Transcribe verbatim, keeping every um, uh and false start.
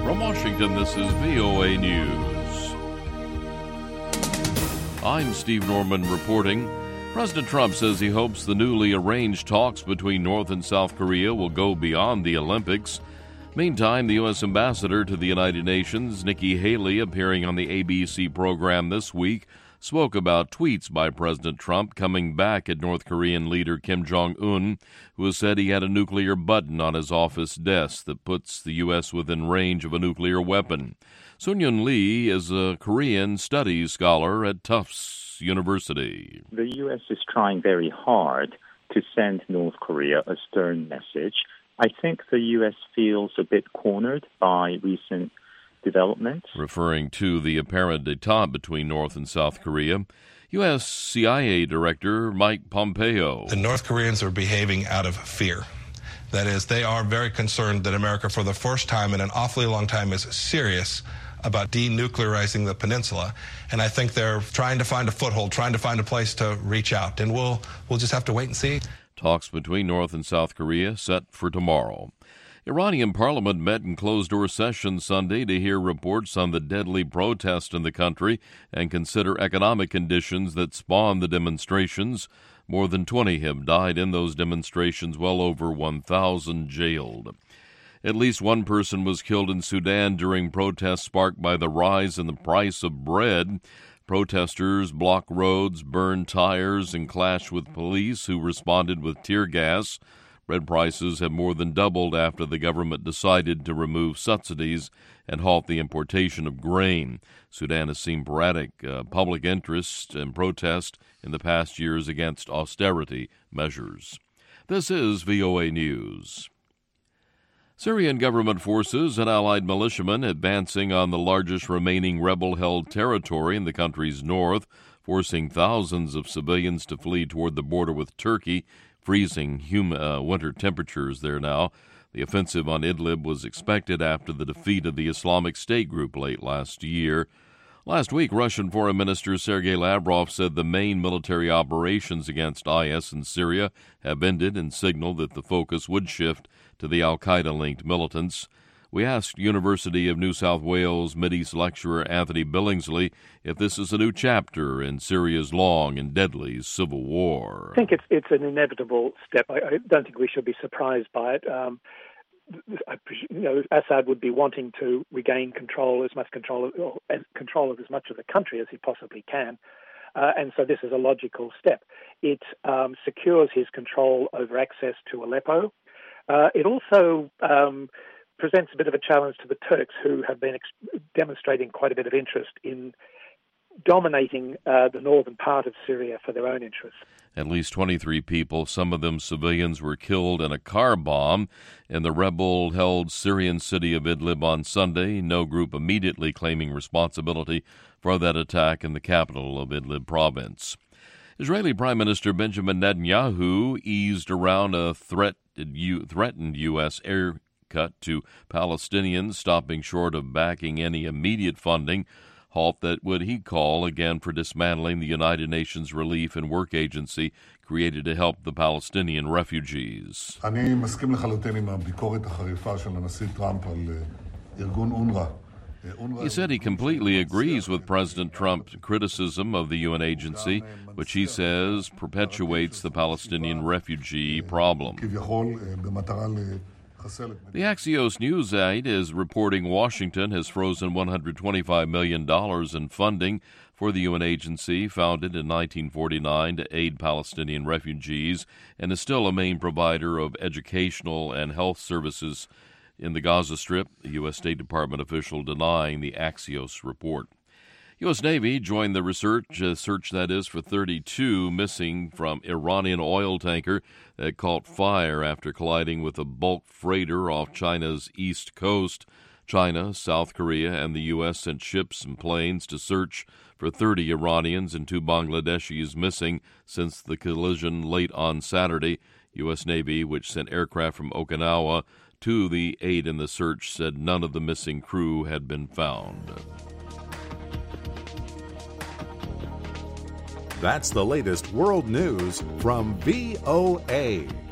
From Washington, this is V O A News. I'm Steve Norman reporting. President Trump says he hopes the newly arranged talks between North and South Korea will go beyond the Olympics. Meantime, the U S ambassador to the United Nations, Nikki Haley, appearing on the A B C program this week, spoke about tweets by President Trump coming back at North Korean leader Kim Jong-un, who has said he had a nuclear button on his office desk that puts the U S within range of a nuclear weapon. Sun-Yun Lee is a Korean studies scholar at Tufts University. The U S is trying very hard to send North Korea a stern message. I think the U S feels a bit cornered by recent developments. Referring to the apparent détente between North and South Korea, U S C I A Director Mike Pompeo. The North Koreans are behaving out of fear. That is, they are very concerned that America, for the first time in an awfully long time, is serious about denuclearizing the peninsula. And I think they're trying to find a foothold, trying to find a place to reach out. And we'll we'll just have to wait and see. Talks between North and South Korea set for tomorrow. Iranian parliament met in closed-door session Sunday to hear reports on the deadly protest in the country and consider economic conditions that spawned the demonstrations. More than twenty have died in those demonstrations, well over one thousand jailed. At least one person was killed in Sudan during protests sparked by the rise in the price of bread. Protesters blocked roads, burned tires, and clashed with police who responded with tear gas. Bread prices have more than doubled after the government decided to remove subsidies and halt the importation of grain. Sudan has seen sporadic uh, public interest and protest in the past years against austerity measures. This is V O A News. Syrian government forces and allied militiamen advancing on the largest remaining rebel-held territory in the country's north, forcing thousands of civilians to flee toward the border with Turkey. Freezing hum- uh, winter temperatures there now. The offensive on Idlib was expected after the defeat of the Islamic State group late last year. Last week, Russian Foreign Minister Sergei Lavrov said the main military operations against I S in Syria have ended and signaled that the focus would shift to the al-Qaeda-linked militants. We asked University of New South Wales Mideast lecturer Anthony Billingsley if this is a new chapter in Syria's long and deadly civil war. I think it's it's an inevitable step. I, I don't think we should be surprised by it. Um, I, you know, Assad would be wanting to regain control, as much control, of, or as control of as much of the country as he possibly can. Uh, and so this is a logical step. It um, secures his control over access to Aleppo. Uh, it also um, presents a bit of a challenge to the Turks, who have been ex- demonstrating quite a bit of interest in dominating uh, the northern part of Syria for their own interests. At least twenty-three people, some of them civilians, were killed in a car bomb in the rebel-held Syrian city of Idlib on Sunday. No group immediately claiming responsibility for that attack in the capital of Idlib province. Israeli Prime Minister Benjamin Netanyahu eased around a threat, threatened U S air cut to Palestinians, stopping short of backing any immediate funding, halt that would he call again for dismantling the United Nations Relief and Work Agency created to help the Palestinian refugees. אני מסכים לחלוטין עם הביקורת החריפה של הנשיא טראמפ על ארגון אונר"א. He said he completely agrees with President Trump's criticism of the U N agency, which he says perpetuates the Palestinian refugee problem. The Axios News site is reporting Washington has frozen one hundred twenty-five million dollars in funding for the U N agency founded in nineteen forty-nine to aid Palestinian refugees and is still a main provider of educational and health services in the Gaza Strip, the U S State Department official denying the Axios report. U S Navy joined the research, uh, search that is, for thirty-two missing from Iranian oil tanker that caught fire after colliding with a bulk freighter off China's east coast. China, South Korea, and the U S sent ships and planes to search for thirty Iranians and two Bangladeshis missing since the collision late on Saturday. U S Navy, which sent aircraft from Okinawa to the aid in the search, said none of the missing crew had been found. That's the latest world news from V O A.